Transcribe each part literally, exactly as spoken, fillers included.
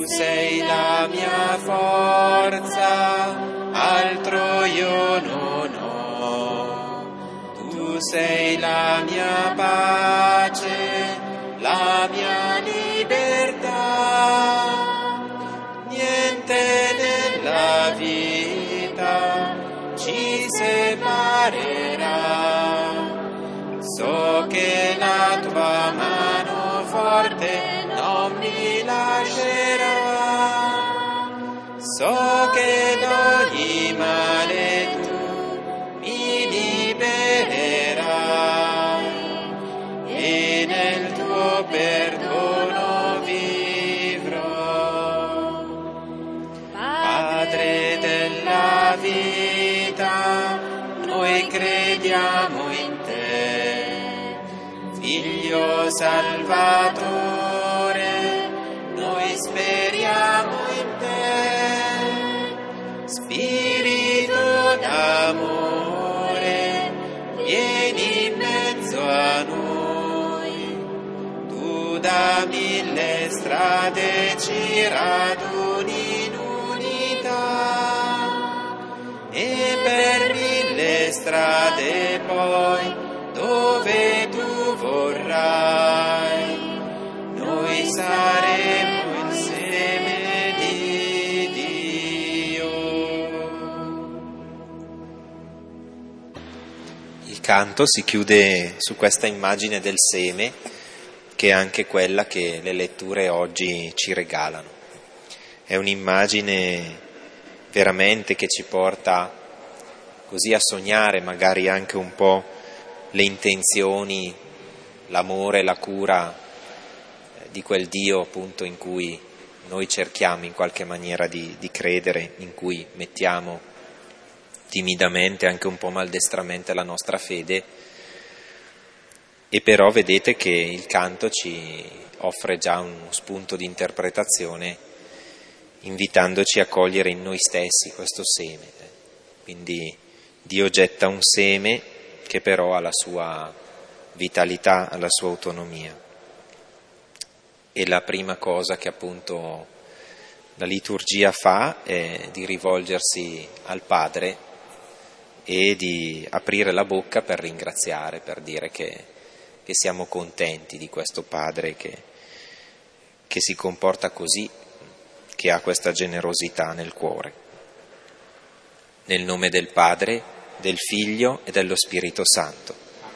sei la mia forza, altro io non ho. Tu sei la mia pace, la mia libertà. Niente nella vita ci separerà. So che la tua mano forte non mi lascerà. So che d'ogni male tu mi libererai e nel tuo perdono vivrò. Padre della vita, noi crediamo in te. Figlio Salvatore, noi speriamo in te. Spirito d'amore, vieni in mezzo a noi. Tu da mille strade ci raduni in unità e per mille strade poi dove tu vorrai, noi saremo il seme di Dio. Il canto si chiude su questa immagine del seme, che è anche quella che le letture oggi ci regalano. È un'immagine veramente che ci porta così a sognare magari anche un po' le intenzioni, l'amore, la cura di quel Dio appunto in cui noi cerchiamo in qualche maniera di, di credere, in cui mettiamo timidamente, anche un po' maldestramente, la nostra fede. E però vedete che il canto ci offre già uno spunto di interpretazione, invitandoci a cogliere in noi stessi questo seme. Quindi Dio getta un seme che però ha la sua vitalità, ha la sua autonomia. E la prima cosa che appunto la liturgia fa è di rivolgersi al Padre e di aprire la bocca per ringraziare, per dire che, che siamo contenti di questo Padre che, che si comporta così, che ha questa generosità nel cuore. Nel nome del Padre, del Figlio e dello Spirito Santo.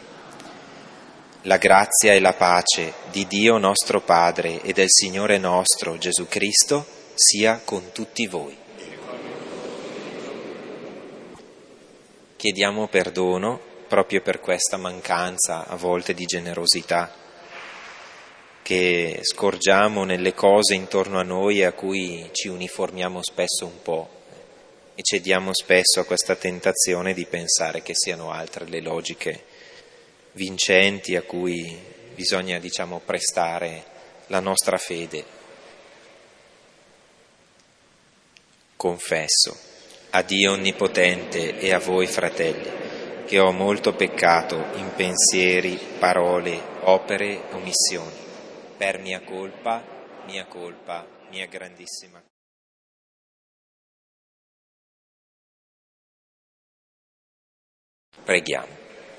La grazia e la pace di Dio nostro Padre e del Signore nostro Gesù Cristo sia con tutti voi. Chiediamo perdono proprio per questa mancanza a volte di generosità che scorgiamo nelle cose intorno a noi e a cui ci uniformiamo spesso un po'. E cediamo spesso a questa tentazione di pensare che siano altre le logiche vincenti a cui bisogna, diciamo, prestare la nostra fede. Confesso a Dio Onnipotente e a voi, fratelli, che ho molto peccato in pensieri, parole, opere e omissioni, per mia colpa, mia colpa, mia grandissima colpa. Preghiamo.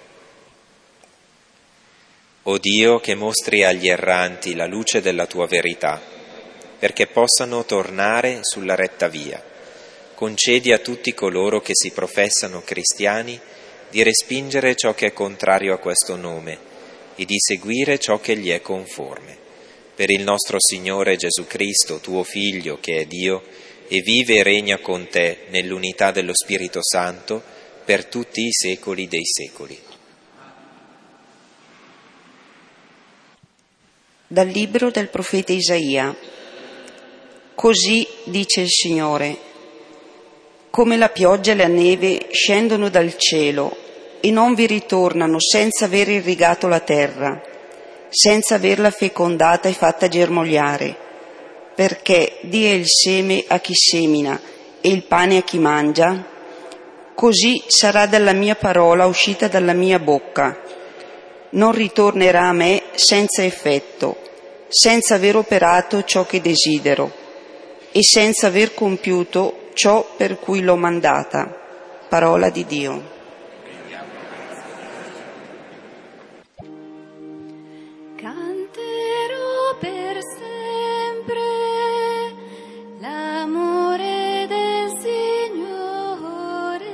O Dio, che mostri agli erranti la luce della tua verità, perché possano tornare sulla retta via, concedi a tutti coloro che si professano cristiani di respingere ciò che è contrario a questo nome e di seguire ciò che gli è conforme. Per il nostro Signore Gesù Cristo, tuo Figlio, che è Dio, e vive e regna con te nell'unità dello Spirito Santo, per tutti i secoli dei secoli. Dal libro del profeta Isaia. Così dice il Signore: come la pioggia e la neve scendono dal cielo e non vi ritornano senza aver irrigato la terra, senza averla fecondata e fatta germogliare, perché dia il seme a chi semina e il pane a chi mangia, così sarà dalla mia parola uscita dalla mia bocca. Non ritornerà a me senza effetto, senza aver operato ciò che desidero, e senza aver compiuto ciò per cui l'ho mandata. Parola di Dio. Canterò per sempre l'amore del Signore.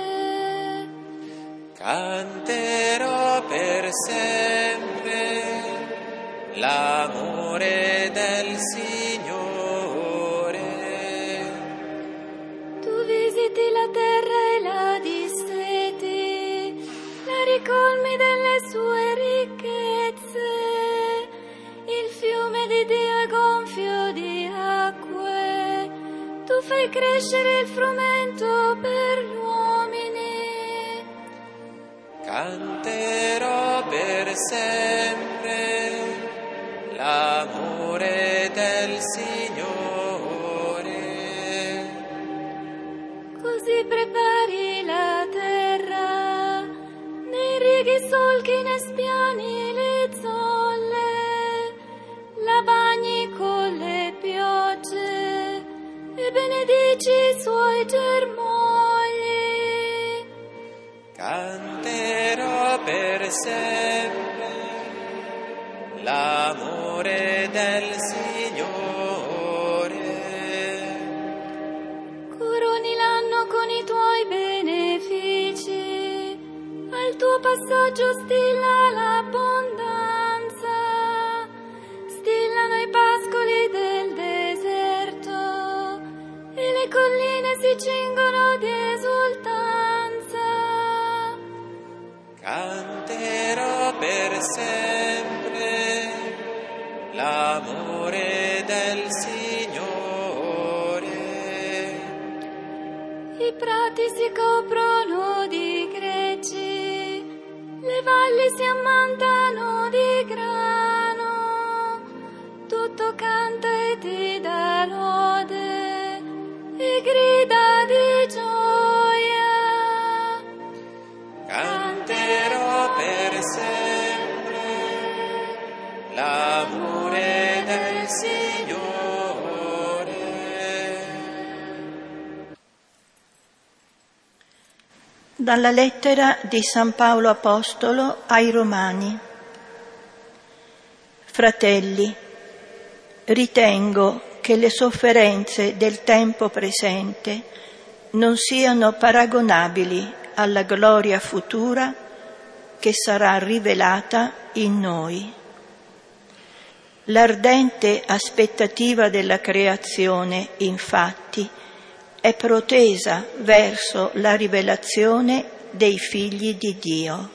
Canterò per sempre l'amore del Signore. Tu visiti la terra e la disseti, la ricolmi delle sue ricchezze. Il fiume di Dio è gonfio di acque, tu fai crescere il frumento per gli uomini. Canterò per sempre l'amore del Signore. Così prepari la terra, nei righi solchi ne spiani le zolle, la bagni con le piogge e benedici i suoi germogli. Canterò per sempre l'amore del Signore. Coroni l'anno con i tuoi benefici, al tuo passaggio stilla l'abbondanza, stillano i pascoli del deserto e le colline si cingono di esultanza. Canterò per sempre l'amore del Signore. I prati si coprono di greggi, le valli si ammantano di grano, tutto canta e ti dà lode e grida di gioia. Canterò per sempre l'amore del Signore. Dalla lettera di San Paolo Apostolo ai Romani. Fratelli, ritengo che le sofferenze del tempo presente non siano paragonabili alla gloria futura che sarà rivelata in noi. L'ardente aspettativa della creazione, infatti, è protesa verso la rivelazione dei figli di Dio.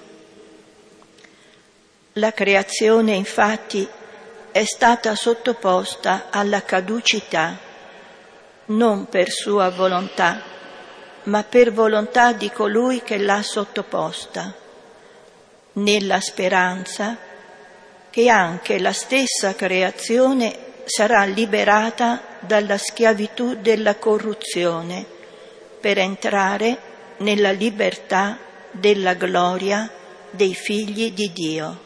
La creazione, infatti, è stata sottoposta alla caducità, non per sua volontà, ma per volontà di colui che l'ha sottoposta, nella speranza che anche la stessa creazione sarà liberata dalla schiavitù della corruzione per entrare nella libertà della gloria dei figli di Dio.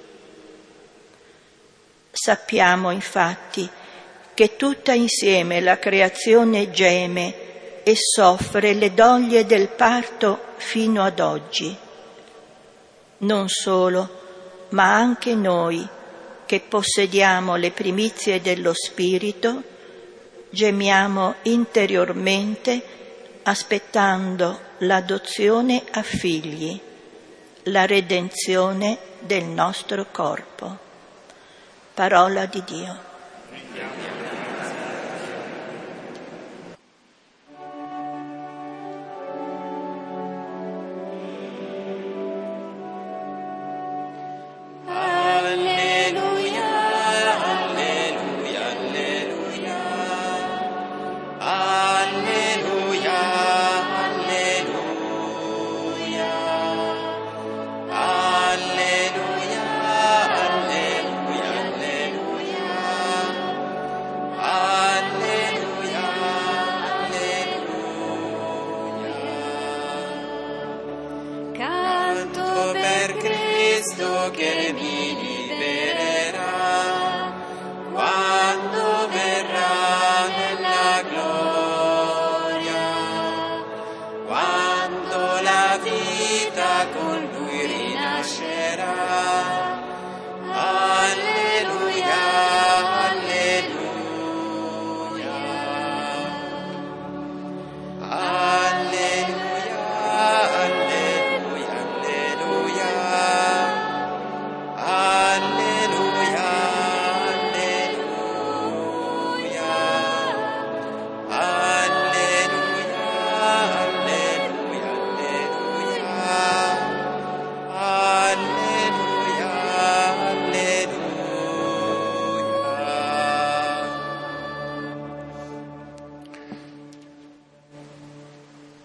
Sappiamo infatti che tutta insieme la creazione geme e soffre le doglie del parto fino ad oggi. Non solo, ma anche noi, che possediamo le primizie dello Spirito, gemiamo interiormente aspettando l'adozione a figli, la redenzione del nostro corpo. Parola di Dio.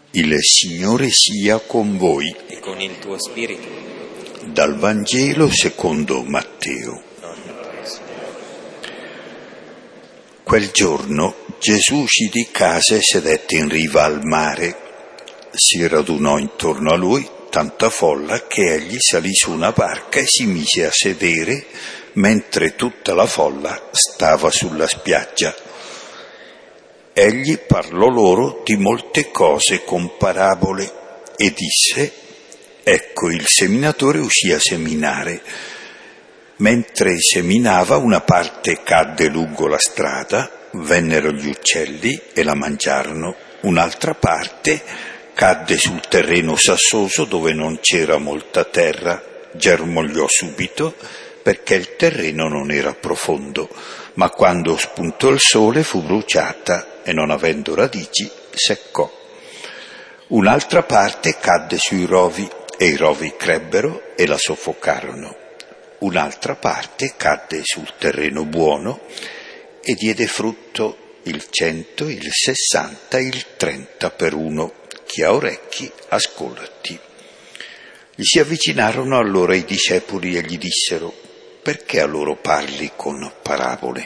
Il Signore sia con voi. E con il tuo spirito. Dal Vangelo secondo Matteo. Quel giorno Gesù uscì di casa e sedette in riva al mare. Si radunò intorno a lui tanta folla che egli salì su una barca e si mise a sedere, mentre tutta la folla stava sulla spiaggia. Egli parlò loro di molte cose con parabole e disse: ecco, il seminatore uscì a seminare. Mentre seminava, una parte cadde lungo la strada, vennero gli uccelli e la mangiarono. Un'altra parte cadde sul terreno sassoso dove non c'era molta terra, germogliò subito perché il terreno non era profondo, ma quando spuntò il sole fu bruciata e non avendo radici seccò. Un'altra parte cadde sui rovi e i rovi crebbero e la soffocarono. Un'altra parte cadde sul terreno buono e diede frutto il cento, il sessanta, il trenta per uno. Chi ha orecchi ascolti. Gli si avvicinarono allora i discepoli e gli dissero: perché a loro parli con parabole?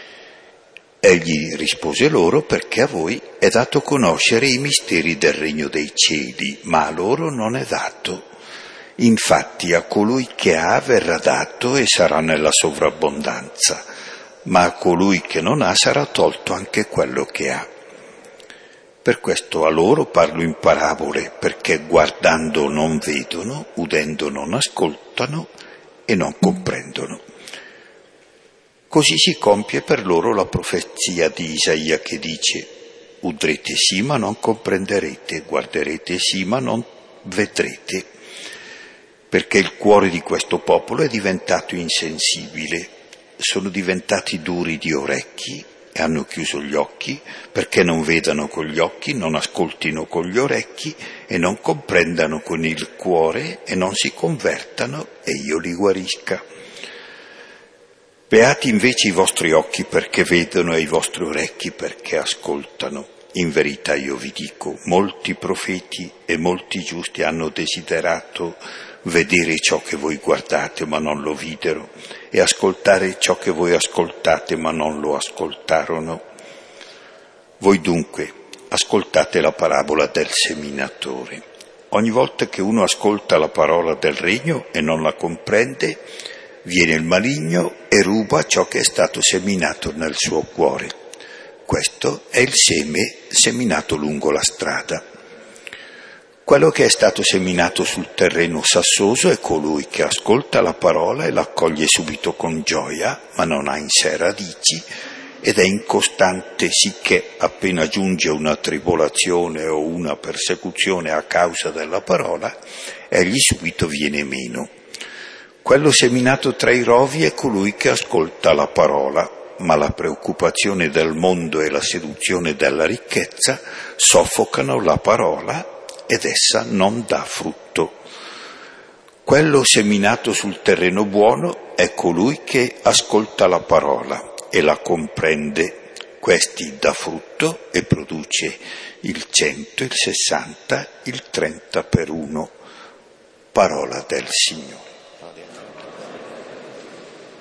Egli rispose loro: perché a voi è dato conoscere i misteri del regno dei cieli, ma a loro non è dato. Infatti a colui che ha verrà dato e sarà nella sovrabbondanza, ma a colui che non ha sarà tolto anche quello che ha. Per questo a loro parlo in parabole, perché guardando non vedono, udendo non ascoltano e non comprendono. Così si compie per loro la profezia di Isaia che dice: udrete sì ma non comprenderete, guarderete sì ma non vedrete, perché il cuore di questo popolo è diventato insensibile, sono diventati duri di orecchi e hanno chiuso gli occhi, perché non vedano con gli occhi, non ascoltino con gli orecchi e non comprendano con il cuore e non si convertano e io li guarisca. Beati invece i vostri occhi perché vedono e i vostri orecchi perché ascoltano. In verità io vi dico, molti profeti e molti giusti hanno desiderato vedere ciò che voi guardate ma non lo videro, e ascoltare ciò che voi ascoltate ma non lo ascoltarono. Voi dunque ascoltate la parabola del seminatore. Ogni volta che uno ascolta la parola del regno e non la comprende, viene il maligno e ruba ciò che è stato seminato nel suo cuore. Questo è il seme seminato lungo la strada. Quello che è stato seminato sul terreno sassoso è colui che ascolta la parola e l'accoglie subito con gioia, ma non ha in sé radici ed è incostante, sicché appena giunge una tribolazione o una persecuzione a causa della parola, egli subito viene meno. Quello seminato tra i rovi è colui che ascolta la parola, ma la preoccupazione del mondo e la seduzione della ricchezza soffocano la parola ed essa non dà frutto. Quello seminato sul terreno buono è colui che ascolta la parola e la comprende. Questi dà frutto e produce il cento, il sessanta, il trenta per uno. Parola del Signore.